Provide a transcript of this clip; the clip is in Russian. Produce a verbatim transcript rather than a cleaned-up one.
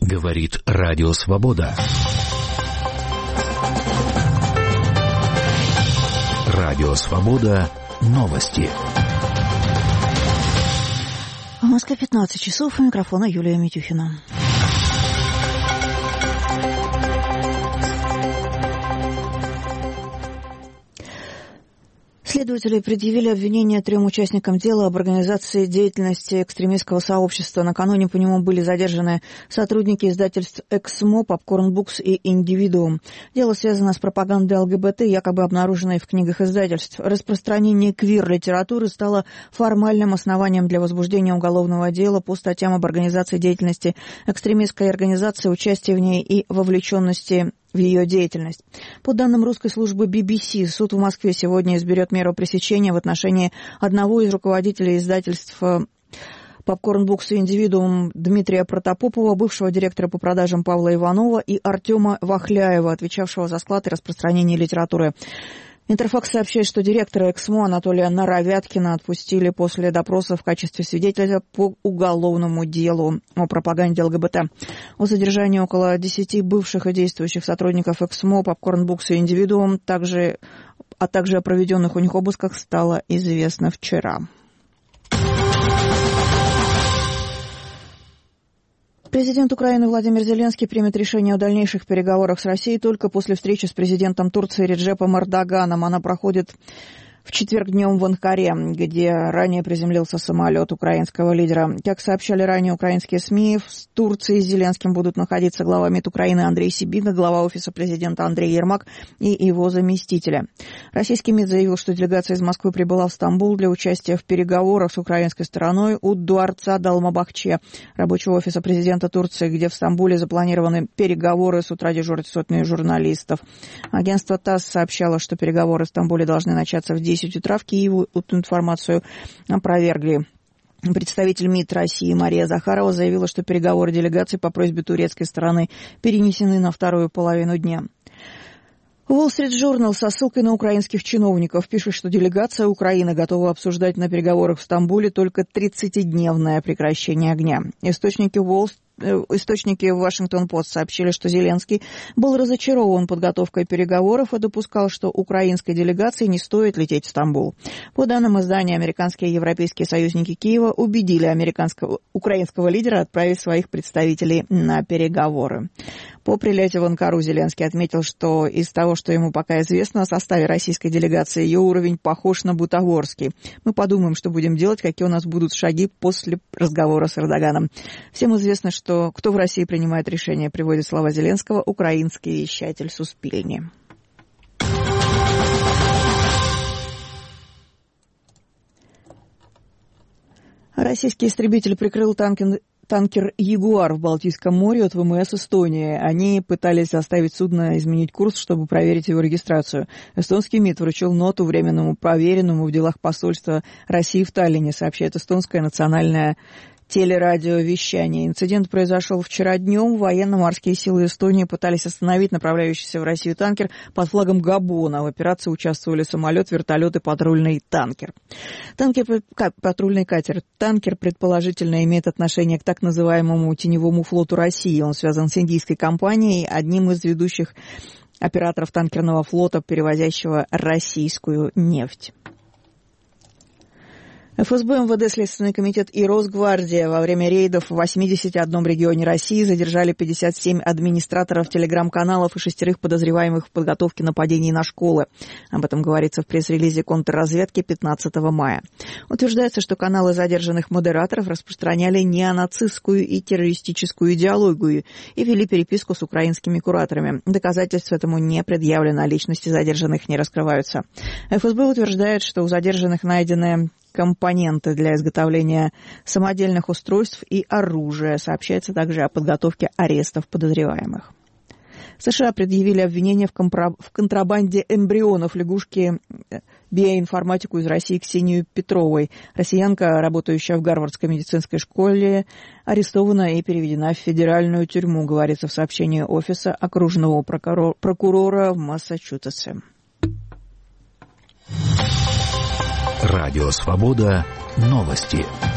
Говорит Радио Свобода. Радио Свобода. Новости. В Москве пятнадцать часов. У микрофона Юлия Митюхина. Следователи предъявили обвинение трем участникам дела об организации деятельности экстремистского сообщества. Накануне по нему были задержаны сотрудники издательств «Эксмо», «Попкорн Букс» и «Индивидуум». Дело связано с пропагандой ЛГБТ, якобы обнаруженной в книгах издательств. Распространение квир-литературы стало формальным основанием для возбуждения уголовного дела по статьям об организации деятельности экстремистской организации, участии в ней и вовлеченности в ее деятельность. По данным русской службы би би си, суд в Москве сегодня изберет меру пресечения в отношении одного из руководителей издательств «Попкорн Букс» и «Индивидуум» Дмитрия Протопопова, бывшего директора по продажам Павла Иванова и Артема Вахляева, отвечавшего за склад и распространение литературы. Интерфакс сообщает, что директора «Эксмо» Анатолия Наровяткина отпустили после допроса в качестве свидетеля по уголовному делу о пропаганде ЛГБТ. О задержании около десяти бывших и действующих сотрудников «Эксмо», «Попкорн Букс» и «Индивидуум», также, а также о проведенных у них обысках стало известно вчера. Президент Украины Владимир Зеленский примет решение о дальнейших переговорах с Россией только после встречи с президентом Турции Реджепом Эрдоганом. Она проходит в четверг днем в Анкаре, где ранее приземлился самолет украинского лидера. Как сообщали ранее украинские СМИ, в Турции с Зеленским будут находиться глава МИД Украины Андрей Сибига, глава Офиса президента Андрей Ермак и его заместители. Российский МИД заявил, что делегация из Москвы прибыла в Стамбул для участия в переговорах с украинской стороной у дворца Далмабахче, рабочего офиса президента Турции, где в Стамбуле запланированы переговоры. С утра дежурят сотни журналистов. Агентство ТАСС сообщало, что переговоры в Стамбуле должны начаться в десять утра. В Киеве эту информацию опровергли. Представитель МИД России Мария Захарова заявила, что переговоры делегации по просьбе турецкой стороны перенесены на вторую половину дня. Wall Street Journal со ссылкой на украинских чиновников пишет, что делегация Украины готова обсуждать на переговорах в Стамбуле только тридцатидневное прекращение огня. Источники Wall Источники в Вашингтон-Пост сообщили, что Зеленский был разочарован подготовкой переговоров и допускал, что украинской делегации не стоит лететь в Стамбул. По данным издания, американские и европейские союзники Киева убедили американского украинского лидера отправить своих представителей на переговоры. По прилете в Анкару Зеленский отметил, что из того, что ему пока известно о составе российской делегации, ее уровень похож на бутафорский. Мы подумаем, что будем делать, какие у нас будут шаги после разговора с Эрдоганом. Всем известно, что кто в России принимает решения, приводит слова Зеленского украинский вещатель Суспильни. Российский истребитель прикрыл танкер, танкер «Ягуар» в Балтийском море от ВМС Эстонии. Они пытались заставить судно изменить курс, чтобы проверить его регистрацию. Эстонский МИД вручил ноту временному проверенному в делах посольства России в Таллине, сообщает эстонская национальная телерадиовещание. Инцидент произошел вчера днем. Военно-морские силы Эстонии пытались остановить направляющийся в Россию танкер под флагом Габона. В операции участвовали самолет, вертолет и патрульный танкер. Танкер, патрульный катер. Танкер, предположительно, имеет отношение к так называемому теневому флоту России. Он связан с индийской компанией, одним из ведущих операторов танкерного флота, перевозящего российскую нефть. эф эс бэ, эм вэ дэ, Следственный комитет и Росгвардия во время рейдов в восьмидесяти одном регионе России задержали пятьдесят семь администраторов телеграм-каналов и шестерых подозреваемых в подготовке нападений на школы. Об этом говорится в пресс-релизе контрразведки пятнадцатого мая. Утверждается, что каналы задержанных модераторов распространяли неонацистскую и террористическую идеологию и вели переписку с украинскими кураторами. Доказательств этому не предъявлено, личности задержанных не раскрываются. эф эс бэ утверждает, что у задержанных найдены компоненты для изготовления самодельных устройств и оружия. Сообщается также о подготовке арестов подозреваемых. США предъявили обвинение в, компро... в контрабанде эмбрионов лягушки биоинформатику из России Ксению Петровой. Россиянка, работающая в Гарвардской медицинской школе, арестована и переведена в федеральную тюрьму, говорится в сообщении Офиса окружного прокурора, прокурора в Массачусетсе. Радио Свобода. Новости.